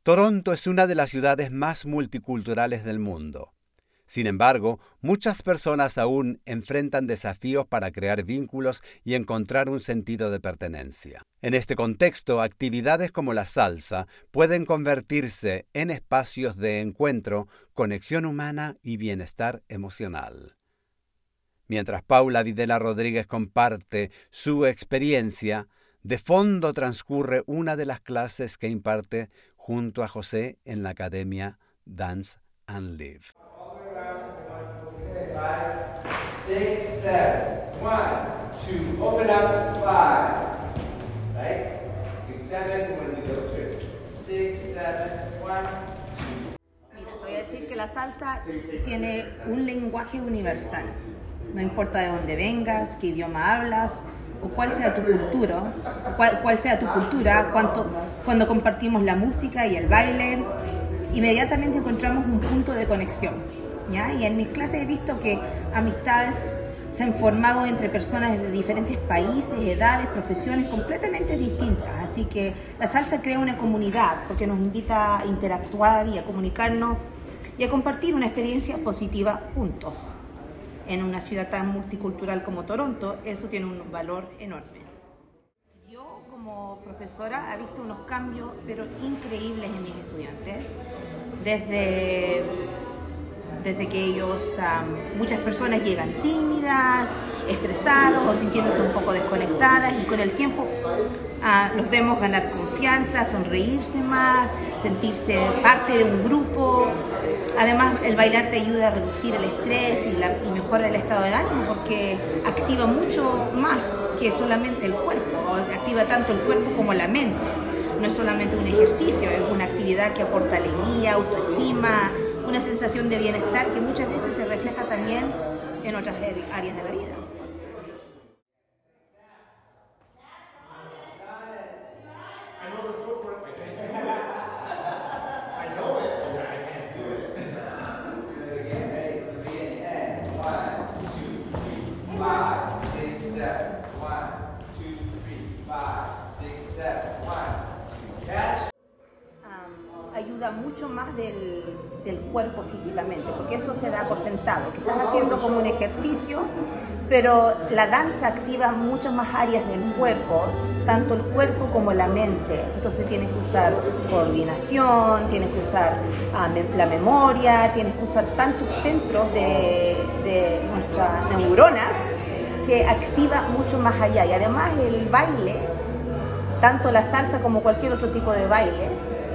Toronto es una de las ciudades más multiculturales del mundo. Sin embargo, muchas personas aún enfrentan desafíos para crear vínculos y encontrar un sentido de pertenencia. En este contexto, actividades como la salsa pueden convertirse en espacios de encuentro, conexión humana y bienestar emocional. Mientras Paula Videla Rodríguez comparte su experiencia, de fondo transcurre una de las clases que imparte junto a José en la Academia Dance and Live. 5, 6, 7, 1, 2, open up, 5, right? 6, 7, when we go through, 6, 7, 1, 2. Mira, voy a decir que la salsa tiene un lenguaje universal. No importa de dónde vengas, qué idioma hablas o cuál sea tu cultura, cuando compartimos la música y el baile, inmediatamente encontramos un punto de conexión, ¿ya? Y en mis clases he visto que amistades se han formado entre personas de diferentes países, edades, profesiones completamente distintas. Así que la salsa crea una comunidad porque nos invita a interactuar y a comunicarnos y a compartir una experiencia positiva juntos. En una ciudad tan multicultural como Toronto, eso tiene un valor enorme. Yo, como profesora, he visto unos cambios, pero increíbles en mis estudiantes. Desde que ellos, muchas personas llegan tímidas, estresados o sintiéndose un poco desconectadas, y con el tiempo los vemos ganar confianza, sonreírse más, sentirse parte de un grupo. Además, el bailar te ayuda a reducir el estrés y mejora el estado de ánimo porque activa mucho más que solamente el cuerpo, activa tanto el cuerpo como la mente. No es solamente un ejercicio, es una actividad que aporta alegría, autoestima, una sensación de bienestar que muchas veces se refleja también en otras áreas de la vida. Ayuda mucho más del cuerpo físicamente, porque eso se da por sentado, que estás haciendo como un ejercicio, pero la danza activa muchas más áreas del cuerpo, tanto el cuerpo como la mente. Entonces tienes que usar coordinación, tienes que usar la memoria, tienes que usar tantos centros de nuestras neuronas que activa mucho más allá. Y además el baile, tanto la salsa como cualquier otro tipo de baile,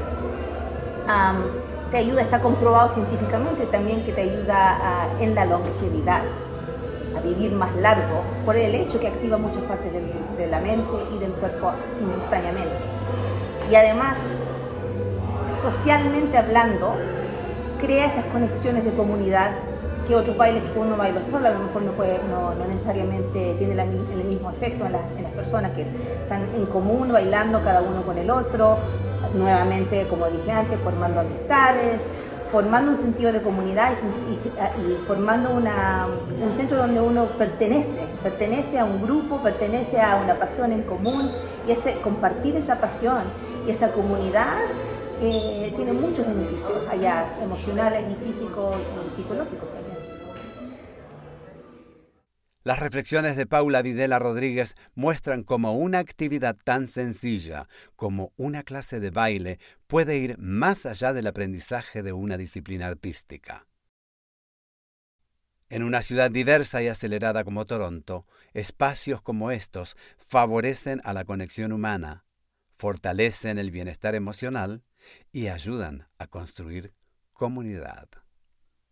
te ayuda, está comprobado científicamente también que te ayuda en la longevidad, a vivir más largo, por el hecho que activa muchas partes de la mente y del cuerpo simultáneamente. Y además, socialmente hablando, crea esas conexiones de comunidad que otros bailes que uno baila solo a lo mejor no necesariamente tiene el mismo efecto en las personas que están en común bailando cada uno con el otro, nuevamente, como dije antes, formando amistades, formando un sentido de comunidad y formando un centro donde uno pertenece a un grupo, pertenece a una pasión en común, y compartir esa pasión y esa comunidad tiene muchos beneficios allá, emocionales y físicos y psicológicos también. Las reflexiones de Paula Videla Rodríguez muestran cómo una actividad tan sencilla como una clase de baile puede ir más allá del aprendizaje de una disciplina artística. En una ciudad diversa y acelerada como Toronto, espacios como estos favorecen a la conexión humana, fortalecen el bienestar emocional y ayudan a construir comunidad.